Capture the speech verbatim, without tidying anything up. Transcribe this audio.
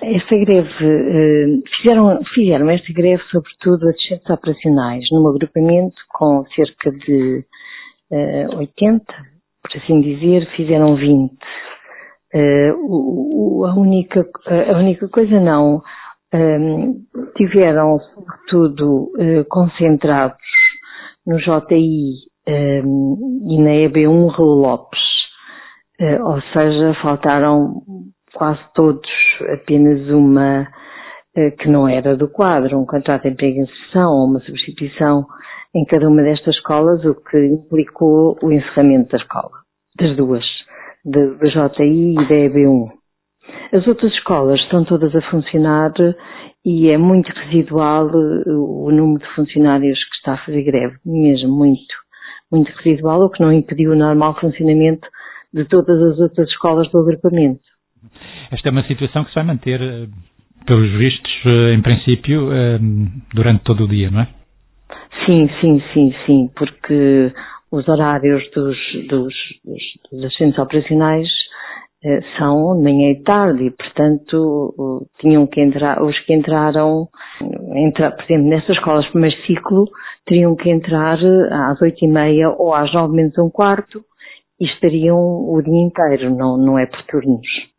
esta greve, eh, fizeram, fizeram esta greve sobretudo assistentes operacionais, num agrupamento com cerca de eh, oitenta, por assim dizer, fizeram vinte. Eh, o, o, a, única, a única coisa não, eh, tiveram sobretudo eh, concentrados no J I eh, e na E B um Raul Lopes, eh, ou seja, faltaram quase todos, apenas uma eh, que não era do quadro, um contrato de emprego e inserção ou uma substituição em cada uma destas escolas, o que implicou o encerramento da escola, das duas, da J I e da E B um. As outras escolas estão todas a funcionar e é muito residual o número de funcionários que está a fazer greve, mesmo muito, muito residual, o que não impediu o normal funcionamento de todas as outras escolas do agrupamento. Esta é uma situação que se vai manter, pelos vistos, em princípio, durante todo o dia, não é? Sim, sim, sim, sim, porque os horários dos, dos, dos, dos assistentes operacionais eh, são de manhã e tarde e, portanto, tinham que entrar, os que entraram, entra, por exemplo, nestas escolas de primeiro ciclo, teriam que entrar às oito e meia ou às nove menos um quarto e estariam o dia inteiro, não, não é por turnos.